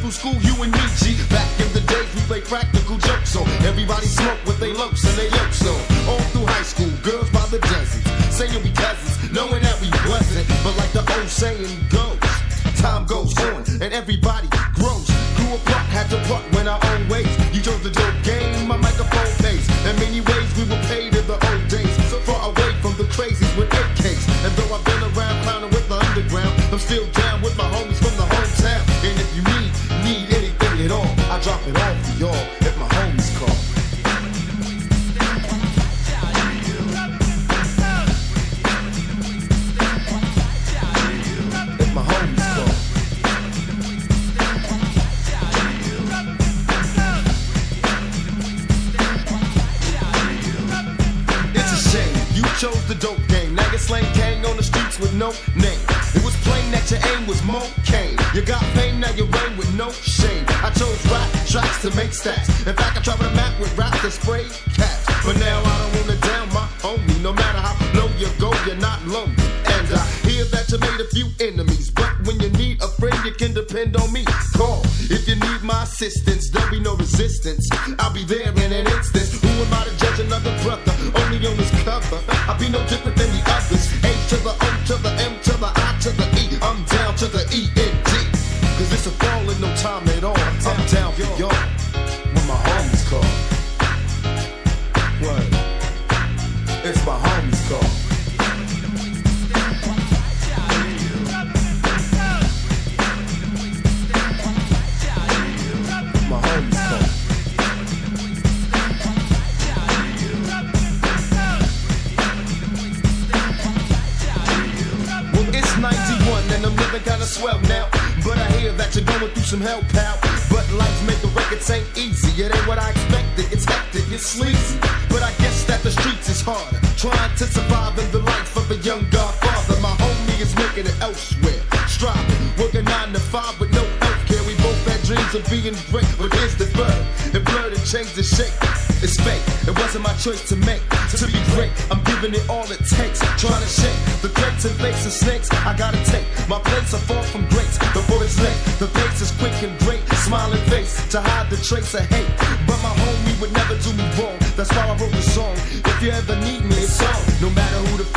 middle school, you and me, G. Back in the days, we played practical jokes on. Everybody smoked with they lumps and they yokes on. All through high school, girls by the dozens, saying we cousins, knowing that we wasn't. But like the old saying goes, time goes on and everybody grows. Grew apart, had to part, went our own ways. You chose the dope game, my microphone pays. In many ways, we were paid in the old days. So far away from the crazies with AKs. And though I've been around clowning with the underground, I'm still down with my homies from the hometown. And if you need anything at all, I drop it off for y'all if my homies call. If my homies call. It's a shame you chose the dope game. Now you're slang gang on the streets with no name. It was plain that your aim was more cane. You got fame, now you reign with no shame. I chose rap tracks to make stats. In fact, I travel the map with rap to spray cats. But now I don't wanna down my homie. No matter how low you go, you're not lonely. And I hear that you made a few enemies, but when you need a friend, you can depend on me. Call if you need my assistance. There'll be no resistance. I'll be there in an instant. Who am I to judge another brother? Only on his cover. I'll be no different than the others. A to the O to the M to the I to the E. I'm down to the E-N-D. Cause it's a fall in no time at all. I'm down for y'all when my homies call. What? It's my homies call. My homies call. Well, it's 91 and I'm living kinda swell now. But I hear that you're going through some hell, pal. But life making records ain't easy. It ain't what I expected. It's hectic, it's sleazy. But I guess that the streets is harder. Trying to survive in the life of a young godfather. My homie is making it elsewhere. Striving, working 9 to 5 with no health care. We both had dreams of being great, but here's the bird. It blurred and changed the shape. It's fake, it wasn't my choice to make. To be great, I'm giving it all it takes. Trying to shake the crates and fakes of snakes. I gotta take my place, are far from greats. Before it's late, the pace is quick and great. Smiling face to hide the trace of hate. But my homie would never do me wrong. That's why I wrote the song. If you ever need me, it's on. No matter who the